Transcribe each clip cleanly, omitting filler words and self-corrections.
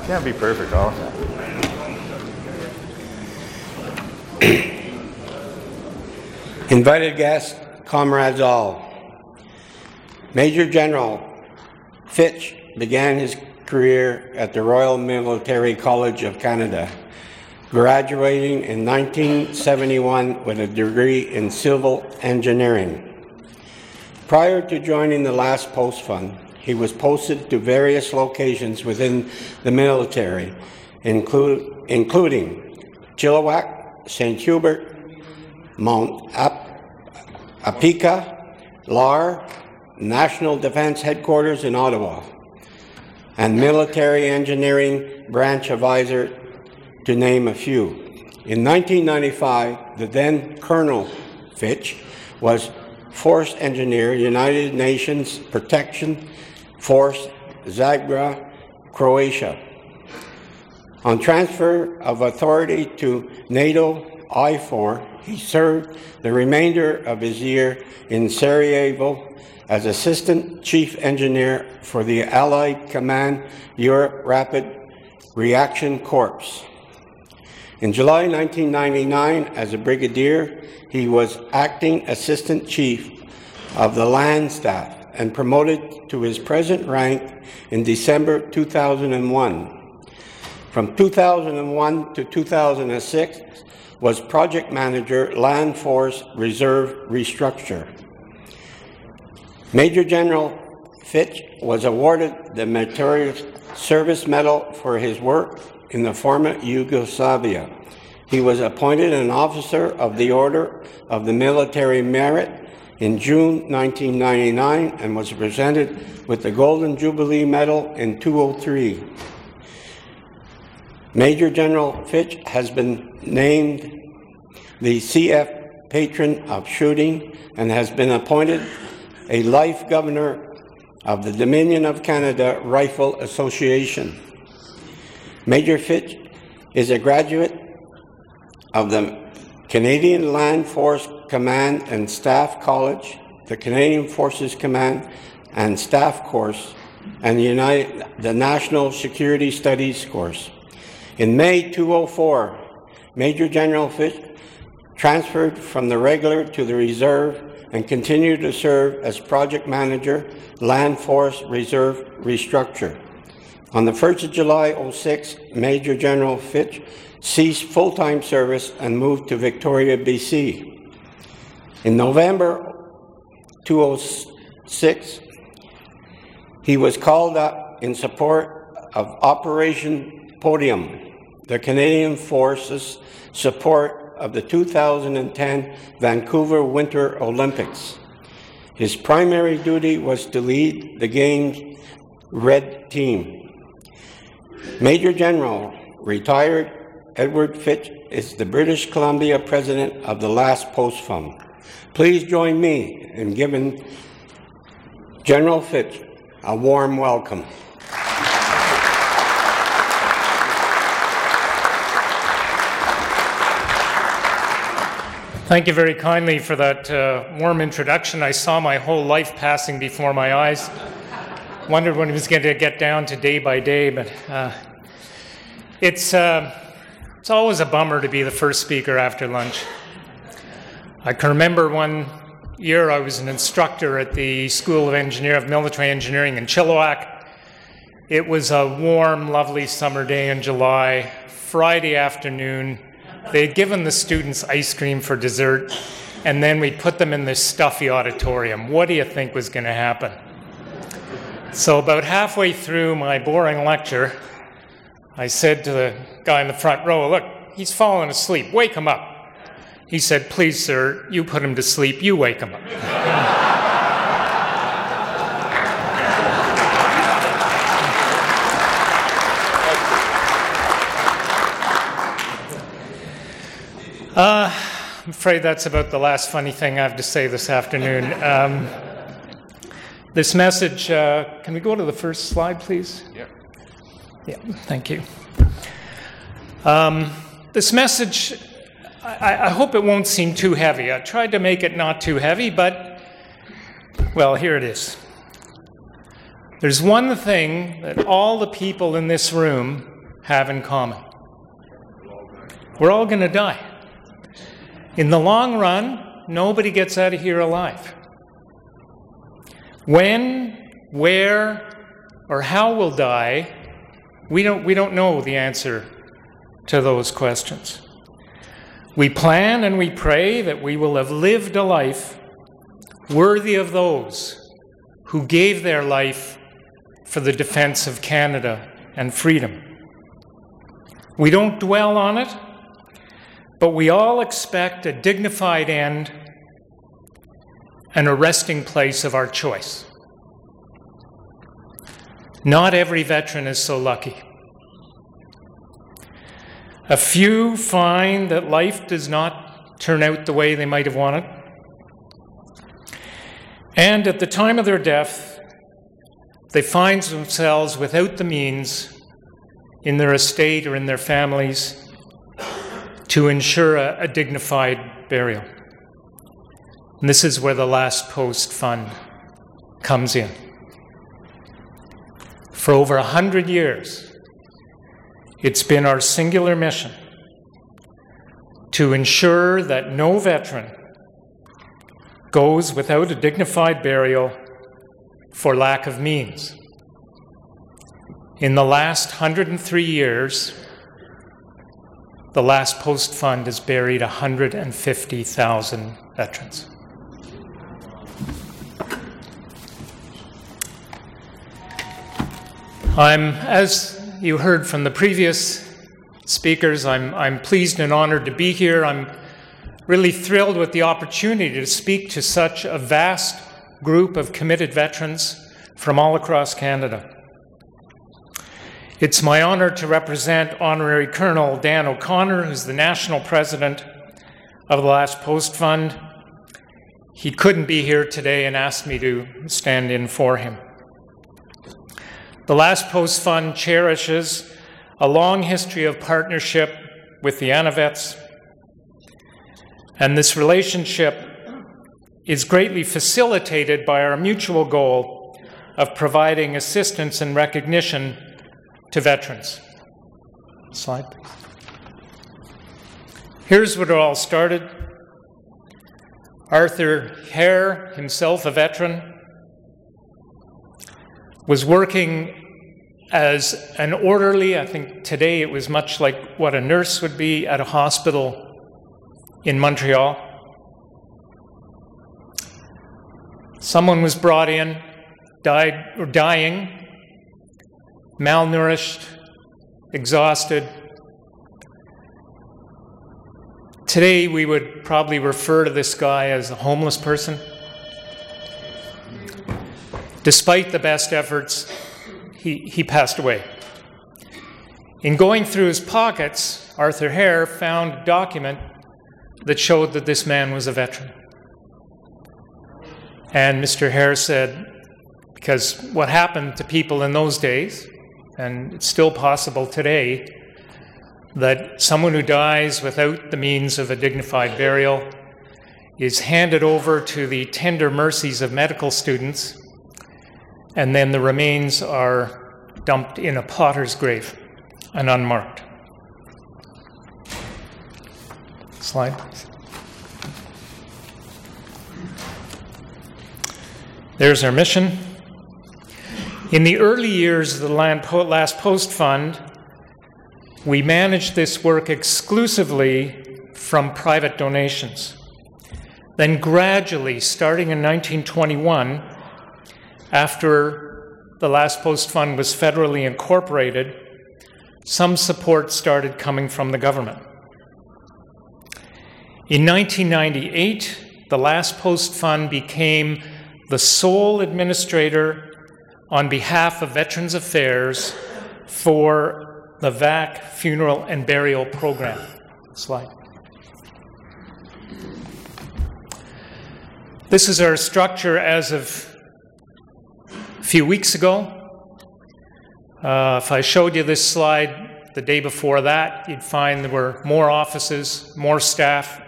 Can't be perfect all the time. Invited guests, comrades all. Major General Fitch began his career at the Royal Military College of Canada, graduating in 1971 with a degree in civil engineering. Prior to joining the last post fund, he was posted to various locations within the military, including Chilliwack, St. Hubert, Mount Apika, LAR, National Defence Headquarters in Ottawa, and Military Engineering Branch Advisor, to name a few. In 1995, the then Colonel Fitch was Force Engineer, United Nations Protection Force, Zagreb, Croatia. On transfer of authority to NATO IFOR, he served the remainder of his year in Sarajevo as Assistant Chief Engineer for the Allied Command Europe Rapid Reaction Corps. In July 1999, as a brigadier, he was Acting Assistant Chief of the Land Staff and promoted to his present rank in December 2001. From 2001 to 2006, was Project Manager, Land Force Reserve Restructure. Major General Fitch was awarded the Meritorious Service Medal for his work in the former Yugoslavia. He was appointed an officer of the Order of the Military Merit in June 1999 and was presented with the Golden Jubilee Medal in 2003. Major General Fitch has been named the CF Patron of Shooting and has been appointed a Life Governor of the Dominion of Canada Rifle Association. Major Fitch is a graduate of the Canadian Land Force Command and Staff College, the Canadian Forces Command and Staff Course, and the National Security Studies course. In May 2004, Major General Fitch transferred from the regular to the reserve and continued to serve as Project Manager, Land Force Reserve Restructure. On the 1st of July 2006, Major General Fitch ceased full-time service and moved to Victoria, BC. In November 2006, he was called up in support of Operation Podium, the Canadian Forces' support of the 2010 Vancouver Winter Olympics. His primary duty was to lead the Games Red Team. Major General retired Edward Fitch is the British Columbia President of the last Post Fund. Please join me in giving General Fitch a warm welcome. Thank you very kindly for that warm introduction. I saw my whole life passing before my eyes. Wondered when it was going to get down to day by day, but it's always a bummer to be the first speaker after lunch. I can remember one year I was an instructor at the School of Military Engineering in Chilliwack. It was a warm, lovely summer day in July, Friday afternoon. They had given the students ice cream for dessert, and then we put them in this stuffy auditorium. What do you think was going to happen? So about halfway through my boring lecture, I said to the guy in the front row, "Look, he's falling asleep. Wake him up." He said, "Please, sir, you put him to sleep. You wake him up." I'm afraid that's about the last funny thing I have to say this afternoon. This message, can we go to the first slide, please? Yeah, thank you. This message, I hope it won't seem too heavy. I tried to make it not too heavy, but, well, here it is. There's one thing that all the people in this room have in common? We're all going to die. In the long run, nobody gets out of here alive. When, where, or how we'll die, we don't know the answer to those questions. We plan and we pray that we will have lived a life worthy of those who gave their life for the defense of Canada and freedom. We don't dwell on it, but we all expect a dignified end and a resting place of our choice. Not every veteran is so lucky. A few find that life does not turn out the way they might have wanted. And at the time of their death, they find themselves without the means in their estate or in their families to ensure a dignified burial. And this is where the Last Post Fund comes in. For over 100 years, it's been our singular mission to ensure that no veteran goes without a dignified burial for lack of means. In the last 103 years, the Last Post Fund has buried 150,000 veterans. As you heard from the previous speakers, I'm pleased and honored to be here. I'm really thrilled with the opportunity to speak to such a vast group of committed veterans from all across Canada. It's my honor to represent Honorary Colonel Dan O'Connor, who's the national president of the Last Post Fund. He couldn't be here today and asked me to stand in for him. The Last Post Fund cherishes a long history of partnership with the Anavets, and this relationship is greatly facilitated by our mutual goal of providing assistance and recognition to veterans. Slide, please. Here's where it all started. Arthur Hare, himself a veteran, was working as an orderly. I think today it was much like what a nurse would be at a hospital in Montreal. Someone was brought in, dying, malnourished, exhausted. Today we would probably refer to this guy as a homeless person. Despite the best efforts, he passed away. In going through his pockets, Arthur Hare found a document that showed that this man was a veteran. And Mr. Hare said, because what happened to people in those days, and it's still possible today, that someone who dies without the means of a dignified burial is handed over to the tender mercies of medical students, and then the remains are dumped in a potter's grave and unmarked. Slide, please. There's our mission. In the early years of the Last Post Fund, we managed this work exclusively from private donations. Then gradually, starting in 1921, after the Last Post Fund was federally incorporated, some support started coming from the government. In 1998, the Last Post Fund became the sole administrator on behalf of Veterans Affairs for the VAC Funeral and Burial Program. Slide. This is our structure as of a few weeks ago. If I showed you this slide the day before that, you'd find there were more offices, more staff.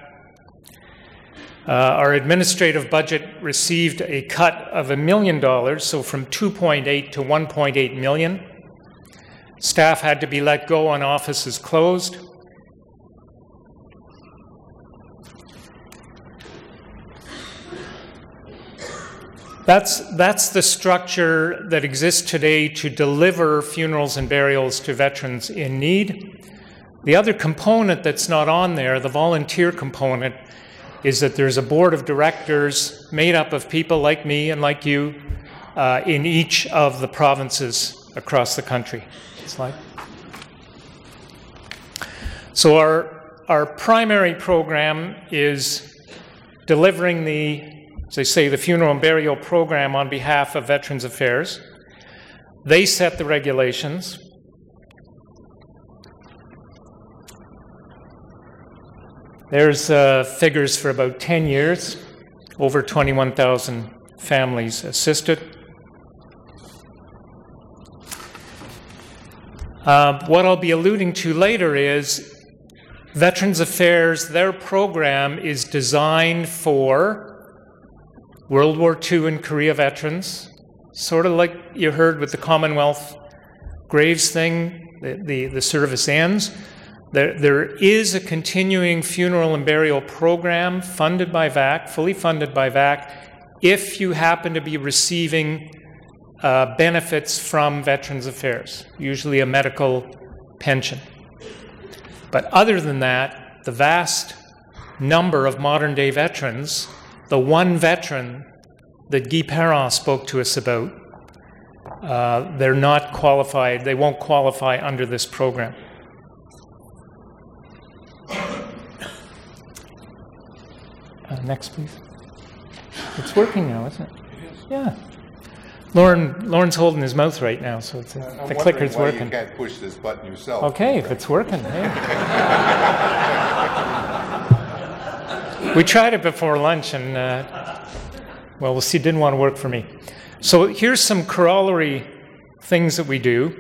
Our administrative budget received a cut of $1 million, so from 2.8 to 1.8 million. Staff had to be let go and offices closed. That's the structure that exists today to deliver funerals and burials to veterans in need. The other component that's not on there, the volunteer component, is that there's a board of directors made up of people like me and like you in each of the provinces across the country. Slide. So our primary program is delivering as they say, the funeral and burial program on behalf of Veterans Affairs. They set the regulations. There's figures for about 10 years, over 21,000 families assisted. What I'll be alluding to later is Veterans Affairs, their program is designed for World War II and Korea veterans, sort of like you heard with the Commonwealth Graves thing, the service ends. There is a continuing funeral and burial program funded by VAC, fully funded by VAC, if you happen to be receiving benefits from Veterans Affairs, usually a medical pension. But other than that, the vast number of modern-day veterans, the one veteran that Guy Perron spoke to us about, they're not qualified, they won't qualify under this program. Next, please. It's working now, isn't it? Yeah. Lauren's holding his mouth right now, so it's, the clicker's working. You can't push this button yourself. Okay, if it's working, hey. We tried it before lunch, and well, we'll see. Didn't want to work for me. So here's some corollary things that we do.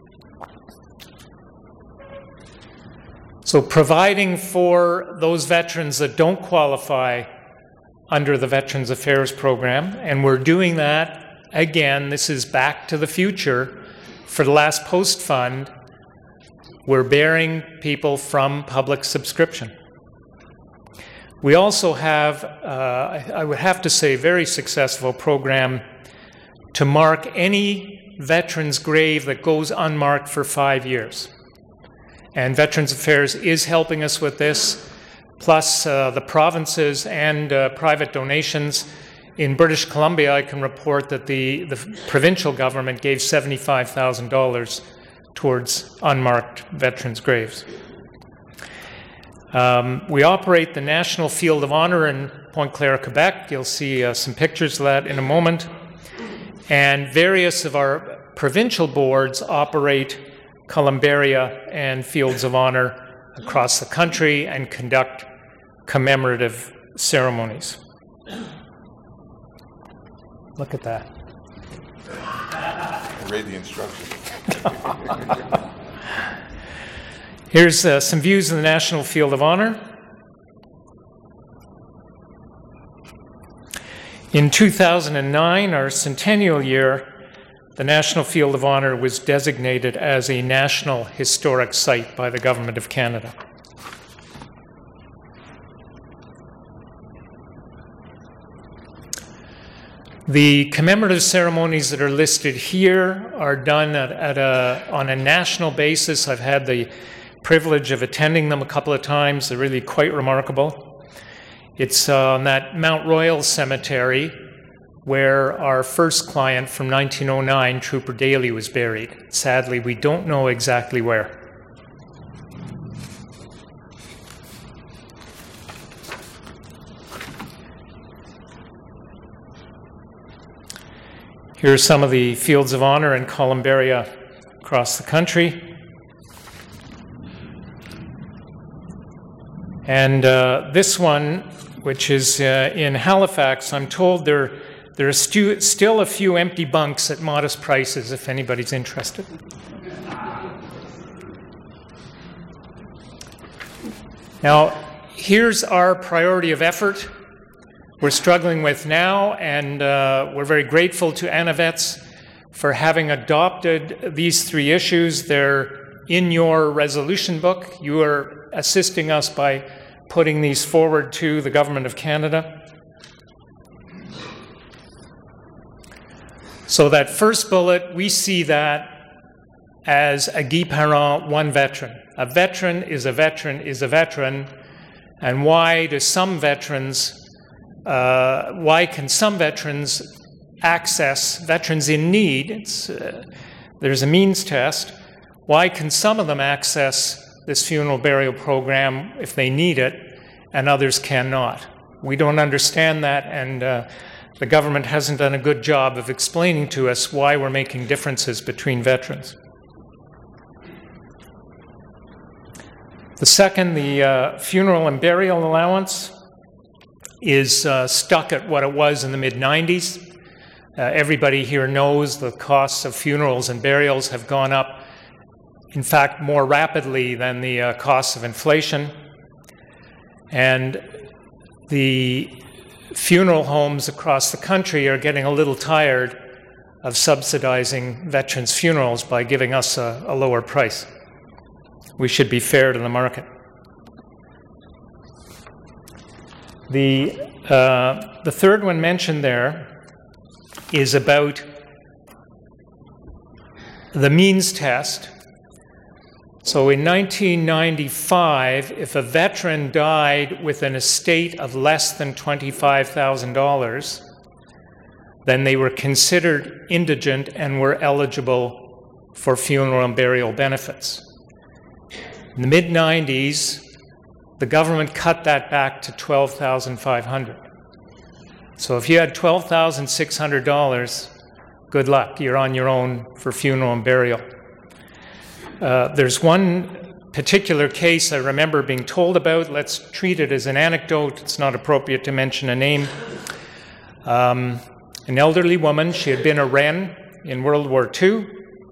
So providing for those veterans that don't qualify under the Veterans Affairs program, and we're doing that. Again, this is back to the future. For the last post fund, we're bearing people from public subscription. We also have, I would have to say, very successful program to mark any veteran's grave that goes unmarked for 5 years. And Veterans Affairs is helping us with this, plus the provinces and private donations. In British Columbia, I can report that the provincial government gave $75,000 towards unmarked veterans' graves. We operate the National Field of Honor in Pointe-Claire, Quebec. You'll see some pictures of that in a moment. And various of our provincial boards operate columbaria and fields of honor across the country and conduct commemorative ceremonies. Look at that. Read the instructions. Here's some views of the National Field of Honor. In 2009, our centennial year, the National Field of Honor was designated as a National Historic Site by the Government of Canada. The commemorative ceremonies that are listed here are done on a national basis. I've had the privilege of attending them a couple of times. They're really quite remarkable. It's on that Mount Royal Cemetery where our first client from 1909, Trooper Daly, was buried. Sadly, we don't know exactly where. Here are some of the fields of honor and columbaria across the country. And this one, which is in Halifax, I'm told there are still a few empty bunks at modest prices if anybody's interested. Now, here's our priority of effort. We're struggling with now, and we're very grateful to Anavets for having adopted these three issues. They're in your resolution book. You are assisting us by putting these forward to the Government of Canada. So that first bullet, we see that as a Guy Parent, one veteran. A veteran is a veteran is a veteran. And why can some veterans access, veterans in need, there's a means test, why can some of them access this funeral burial program if they need it and others cannot? We don't understand that, and the government hasn't done a good job of explaining to us why we're making differences between veterans. The second, the funeral and burial allowance, is stuck at what it was in the mid-90s. Everybody here knows the costs of funerals and burials have gone up, in fact, more rapidly than the costs of inflation. And the funeral homes across the country are getting a little tired of subsidizing veterans' funerals by giving us a lower price. We should be fair to the market. The third one mentioned there is about the means test. So in 1995, if a veteran died with an estate of less than $25,000, then they were considered indigent and were eligible for funeral and burial benefits. In the mid-90s, the government cut that back to $12,500. So if you had $12,600, good luck. You're on your own for funeral and burial. There's one particular case I remember being told about. Let's treat it as an anecdote. It's not appropriate to mention a name. An elderly woman, she had been a Wren in World War II.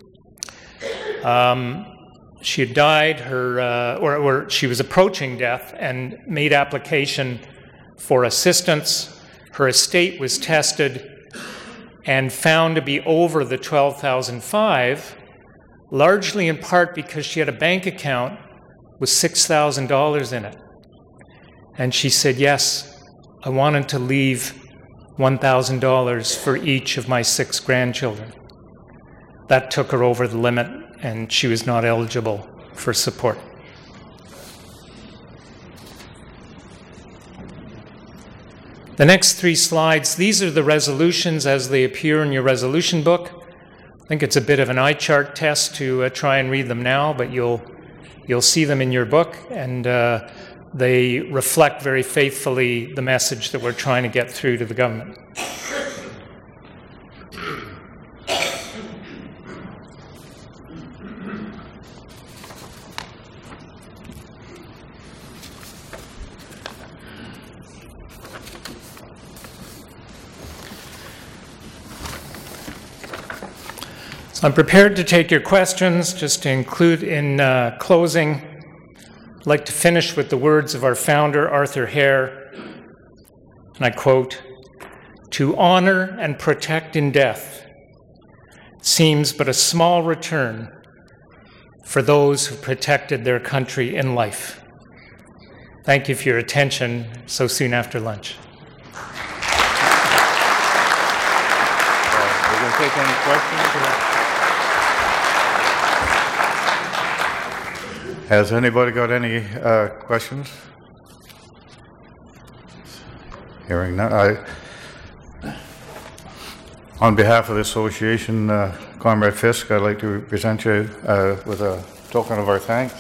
She had died, or she was approaching death and made application for assistance. Her estate was tested and found to be over the $12,500, largely in part because she had a bank account with $6,000 in it. And she said, yes, I wanted to leave $1,000 for each of my 6 grandchildren. That took her over the limit, and she was not eligible for support. The next 3 slides, these are the resolutions as they appear in your resolution book. I think it's a bit of an eye chart test to try and read them now, but you'll see them in your book, and they reflect very faithfully the message that we're trying to get through to the government. I'm prepared to take your questions. Just to include in closing, I'd like to finish with the words of our founder, Arthur Hare, and I quote, "To honor and protect in death seems but a small return for those who protected their country in life." Thank you for your attention so soon after lunch. We're going to take any questions? Has anybody got any questions? Hearing none. On behalf of the association, Comrade Fisk, I'd like to present you with a token of our thanks.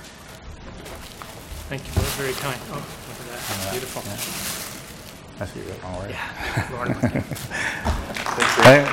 Thank you. That was very kind. Oh, look at that. Beautiful. Yeah. I see that. All right. Yeah.